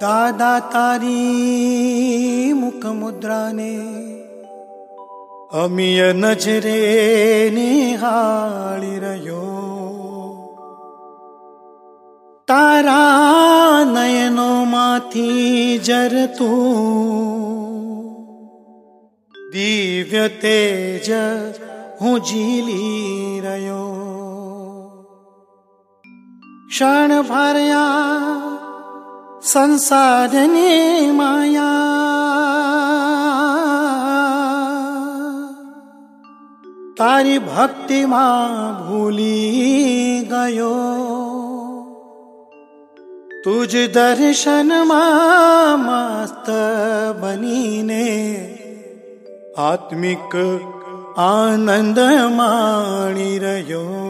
દાદા તારી મુખ મુદ્રાને અમીય નજરે નિહાળી રહ્યો, તારા નયનોમાંથી જરતું દિવ્ય તેજ હું ઝીલી રહ્યો. ક્ષણ ભર્યા સંસારની માયા, તારી ભક્તિમાં ભૂલી ગયો. તુજ દર્શનમાં મસ્ત બનીને આત્મિક આનંદ માણી રહ્યો.